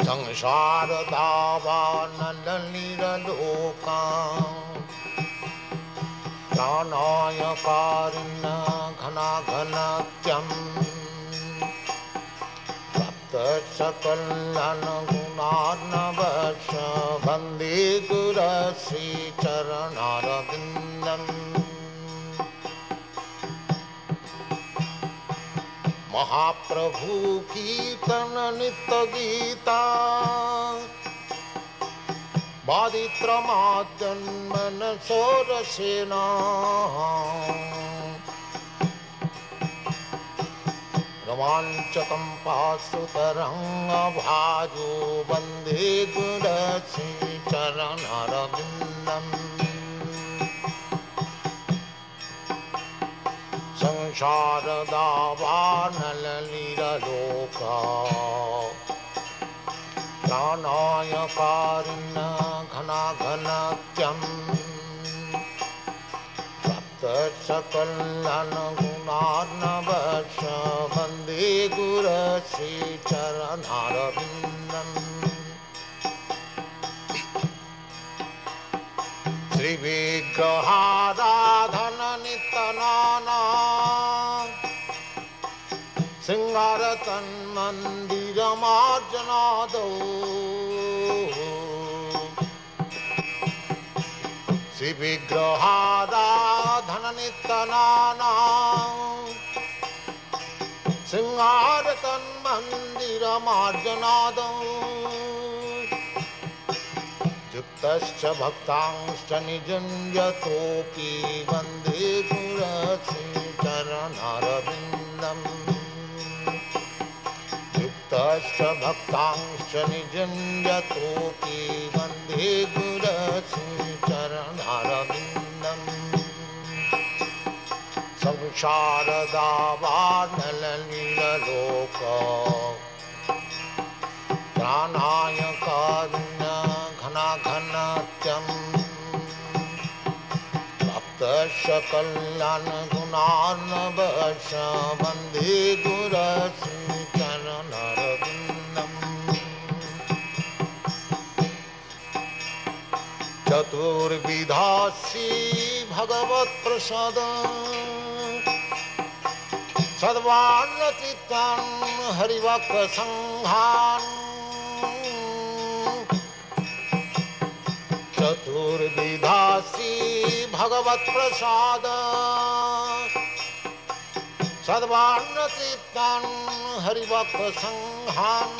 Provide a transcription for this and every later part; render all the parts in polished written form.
संसार दावानलनिरलोका प्राणाय कारुण्य घनाघनत्यं प्राप्त सकल्यान गुणार्णवश वन्दे गुरुश्रीचरणारविन्दम् महाप्रभु कीर्तन नित्य गीता बादित्रमाद्यन्मन सोरसेना रोमाञ्चकं पाशुतरङ्गभाजो वन्दे गुरुश्रीचरणारविन्दम् संसार दावानलनिरलोका प्राणाय कारुण्य घनाघनत्यं प्राप्त सकल्यान गुणार्णवश वन्दे गुरुश्रीचरणारविन्दम् श्रीविग्रहाराधन नित्यनाना सिंगारतन्मन्दिरमार्जनादौ श्रीविग्रहाराधन नित्यनाना सिंगारतन्मन्दिरमार्जनादौ युक्तश्च भक्तांश्च निजुञ्जतोऽपि वन्दे गुरुश्रीचरणारविन्दम् युक्तश्च भक्तांश्च निजुञ्जतोऽपि वन्दे गुरुश्रीचरणारविन्दम् संसार दावानलनिरलोका प्राणाय कारुण्य घनाघनत्यं प्राप्त सकल्यान गुणार्णवश वन्दे गुरुश्रीचरणारविन्दम् चतुर्विधा श्रीभगवत्प्रसाद सर्वान्नचित्तान् हरिभक्तसङ्घान् चतुर्विधा श्रीभगवत्प्रसाद सर्वान्नचित्तान् हरिभक्तसङ्घान्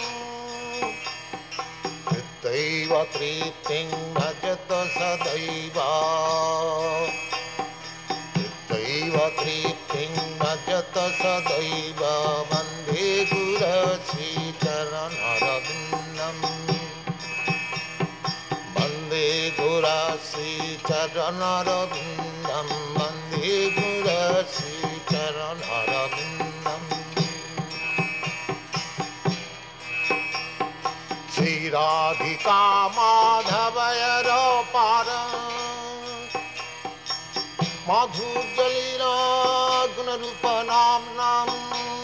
तृप्तैव तृप्तिं भजत सदैव तृप्तैव तृप्तिं भजत सदैव वन्दे गुरुश्रीचरणारविन्दम् वन्दे गुरुश्रीचरणारविन्दम् वन्दे गुरुश्रीचरणारविन्दम् श्रीराधिका माधवयरपार माधुर्यलीला गुणरूपनाम्नाम्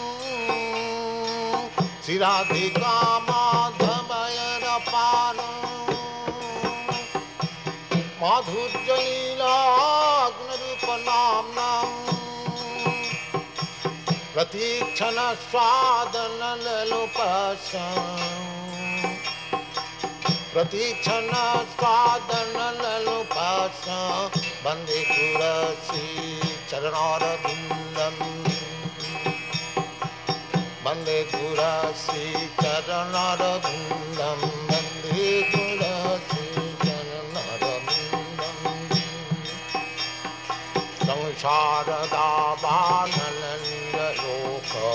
श्रीराधिका माधवयरपार माधुर्यलीला गुणरूपनाम्नाम् प्रतीक्षण स्वादनलोपश प्रतीक्षण स्वादनलोपश वन्दे गुरुश्रीचरणारविन्दम् वन्दे गुरुश्रीचरणारविन्दम् वन्दे गुरुश्रीचरणारविन्दम् संसार दावानलनिरलोका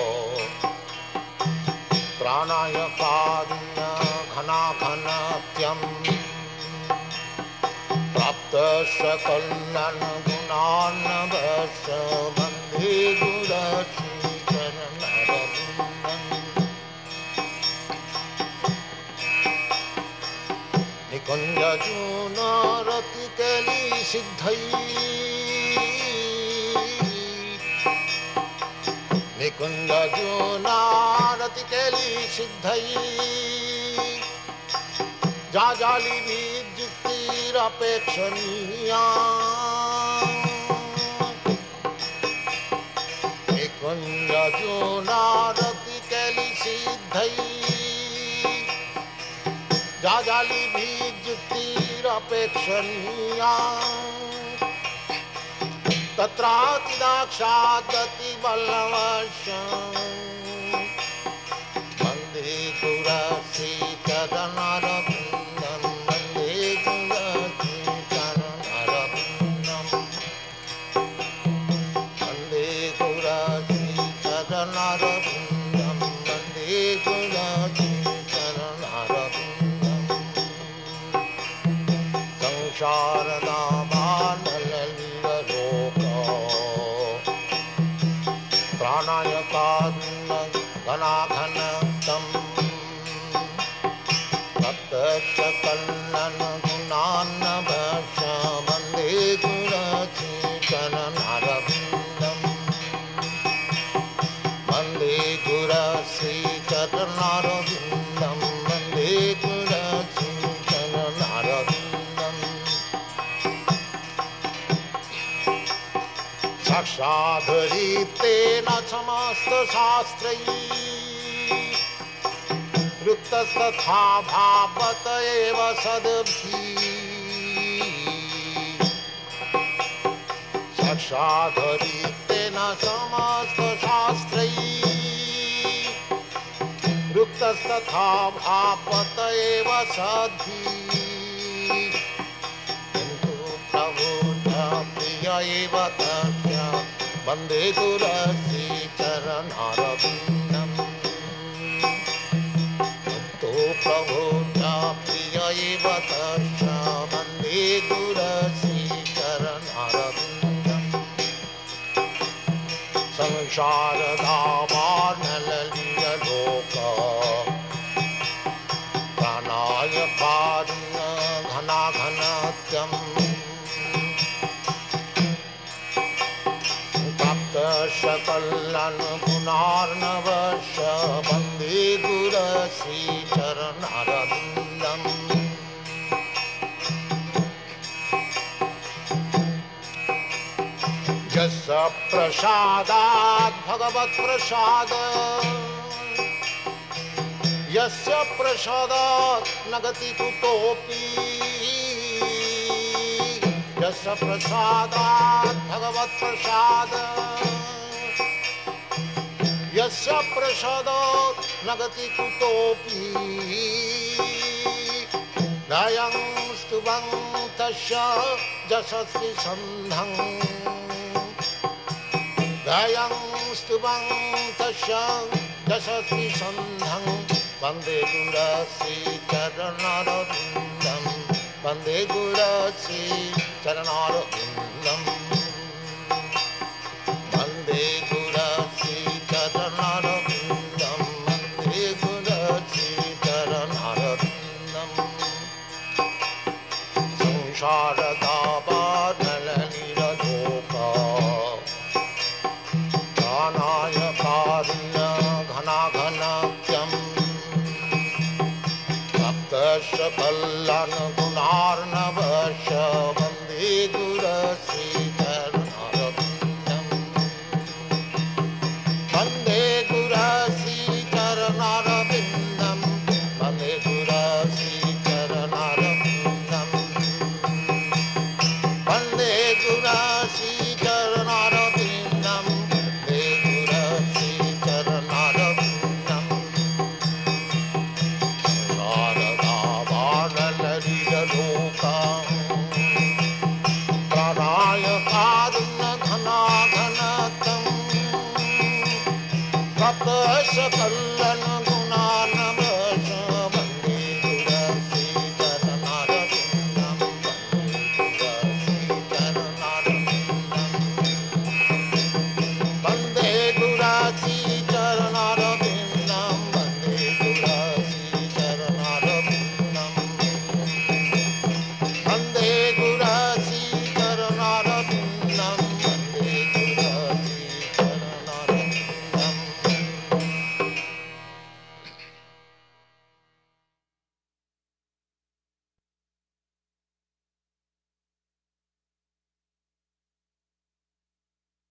प्राणाय कारुण्य घनाघनत्यं प्राप्त सकल्यान गुणार्णवश वन्दे गुरुश्रीचरणारविन्दम् निकुञ्जजूनरतिकली सिद्धै निकुञ्जजूनारतिकली सिद्धै जाजाली विद्युक्तिरपेक्षणीया कुंजूनारति कैली सिद्धई जाजाली विद्युक्तिरपेक्षणीया तत्रातिदाक्षादति बलवशं वन्दे गुरश्रीचरणरविन्दं वन्दे गुरश्रीचरणरविन्दं वन्दे गुरश्रीचरणरविन्दं वन्दे गुरश्रीचरणरविन्दं प्राणायकान्न घनाघनतं तप्तशकलनं गुणान्नवश वन्दे गुरश्रीचरणरविन्दं वन्दे गुरश्रीचरणरविन्दं वन्दे गुरश्रीचरणरविन्दं साक्षाद्धरितेन समस्तशास्त्रैः वृत्तस्तथा भावत एव सद्भिः साक्षाद्धरितेन समस्तशास्त्रैः वृत्तस्तथा भावत एव सद्भिः किन्तु प्रभुना प्रिय एव तस्य वन्दे गुरश्रीचरणरविन्दं किन्तु प्रभुना प्रिय एव तस्य वन्दे गुरश्रीचरणरविन्दं संसारधामार्णललितलोक प्राणायकान्न घनाघनत्यं सकलनगुणार्णवश वन्दे गुरश्रीचरणरविन्दं यस्य प्रसादात् भगवत्प्रसाद यस्य प्रसादात् न गति कुतोऽपि यस्य प्रसादात् भगवत्प्रसाद यस्य प्रसादात् न गति कुतोऽपि दयं स्तुवं तस्य यशस्वी सन्धं दयं स्तुवं तस्य यशस्वी सन्धं वन्दे गुरश्रीचरणरविन्दं वन्दे गुरश्रीचरणरविन्दं वन्दे गुरश्रीचरणरविन्दं वन्दे गुरश्रीचरणरविन्दं संसारदावानलनिरलोक प्राणायकान्न घनाघनत्यं सकलनगुणार्णवश वन्दे गुरश्रीचरणरविन्दं वन्दे गुरश्रीचरणरविन्दं वन्दे गुरश्रीचरणरविन्दं वन्दे गुरश्रीचरणरविन्दं वन्दे गुरश्रीचरणरविन्दं प्राणायकान्न घनाघनतं तप्तशकल